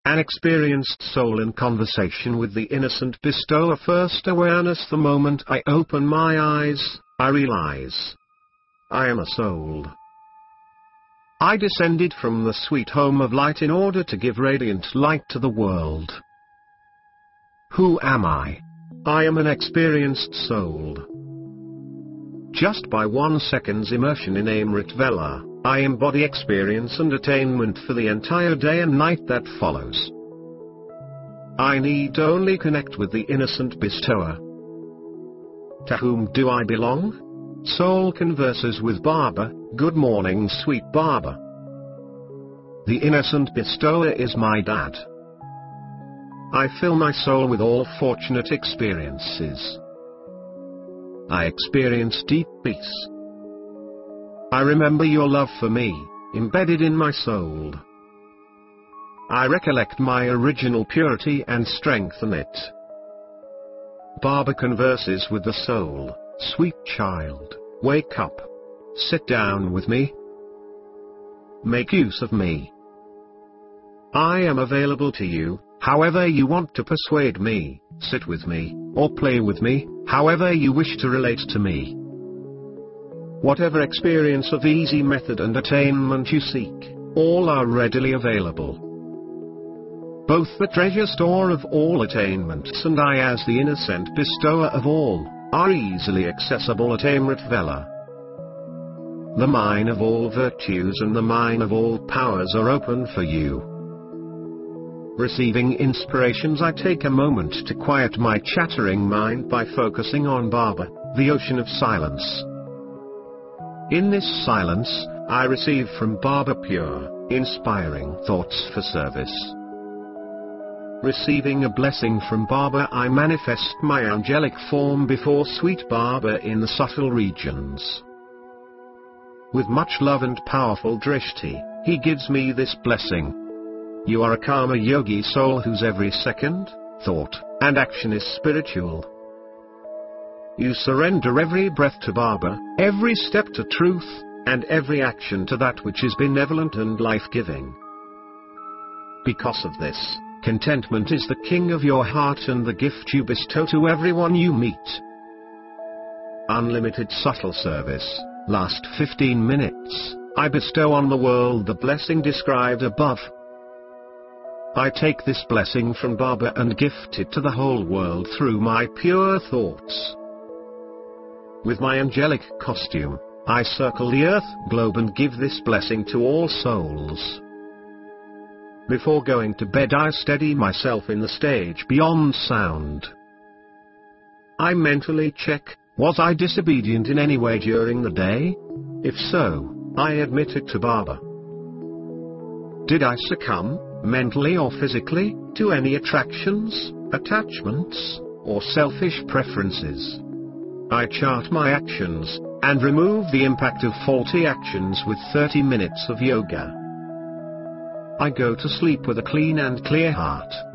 An experienced soul in conversation with the innocent bestower. First awareness. The moment I open my eyes, I realize I am a soul. I descended from the sweet home of light in order to give radiant light to the world. Who am I? I am an experienced soul. Just by 1 second's immersion in Amrit Vela, I embody experience and attainment for the entire day and night that follows. I need only connect with the innocent bestower. To whom do I belong? Soul converses with Baba. Good morning, sweet Baba. The innocent bestower is my dad. I fill my soul with all fortunate experiences. I experience deep peace. I remember your love for me, embedded in my soul. I recollect my original purity and strengthen it. Baba converses with the soul. Sweet child, wake up. Sit down with me. Make use of me. I am available to you, however you want to persuade me, sit with me, or play with me, however you wish to relate to me. Whatever experience of easy method and attainment you seek, all are readily available. Both the treasure store of all attainments and I as the innocent bestower of all, are easily accessible at Amrit Vela. The mine of all virtues and the mine of all powers are open for you. Receiving inspirations, I take a moment to quiet my chattering mind by focusing on Baba, the ocean of silence. In this silence, I receive from Baba pure, inspiring thoughts for service. Receiving a blessing from Baba, I manifest my angelic form before sweet Baba in the subtle regions. With much love and powerful drishti, he gives me this blessing. You are a karma yogi soul whose every second, thought, and action is spiritual. You surrender every breath to Baba, every step to truth, and every action to that which is benevolent and life-giving. Because of this, contentment is the king of your heart and the gift you bestow to everyone you meet. Unlimited subtle service. Last 15 minutes, I bestow on the world the blessing described above. I take this blessing from Baba and gift it to the whole world through my pure thoughts. With my angelic costume, I circle the earth globe and give this blessing to all souls. Before going to bed, I steady myself in the stage beyond sound. I mentally check, was I disobedient in any way during the day? If so, I admit it to Baba. Did I succumb, mentally or physically, to any attractions, attachments, or selfish preferences? I chart my actions, and remove the impact of faulty actions with 30 minutes of yoga. I go to sleep with a clean and clear heart.